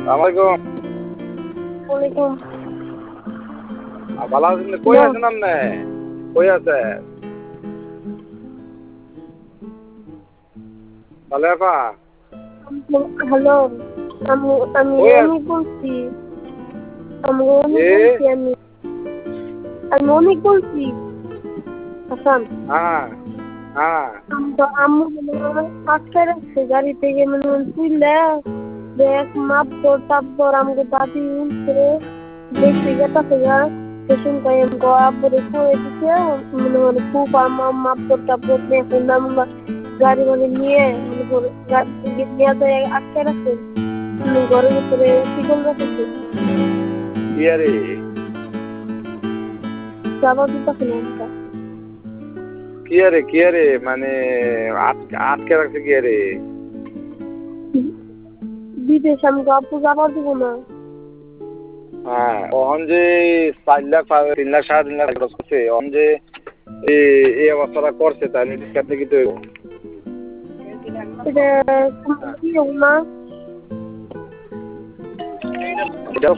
আসসালামাইকুম। ওয়ালাইকুম। ভালো আছেন? কই আছেন আপনি? কই আছে? ভালো আপা? হ্যালো, আমি কই রনি আছেন? বলছি। আমি রনি এ বলছি। আমি অনেক বলছি। হাসান, হ্যাঁ হ্যাঁ। আম্মু আটকে রাখছে গাড়ি থেকে, তুললে দেখ মাপবর টাপবর আমাকে দাদি উঠছে দেখতে গেছে গা সেসম টাইম আব্বুরে শুয়ে দিছে খুব মাপবর টাপবর এখন আমরা গাড়ি নিয়ে নিয়ে যায় আটকে রাখছে ঘরের ভিতরে শিকল রাখছে কি আরে? যাবার দিতেছে না আমরা কি আরে মানে আটকে রাখছে কি আরে? বিদেশ আমি আব্বু যাবার দিব না। হ্যাঁ, ওহন যে 4 লাখ 3 লাখ 3.5 লাখ খরচ করছে, ওহন যে এই অবস্থাটা করছে তার নির্দেশ কাটতে কি তো এটা কি না এটা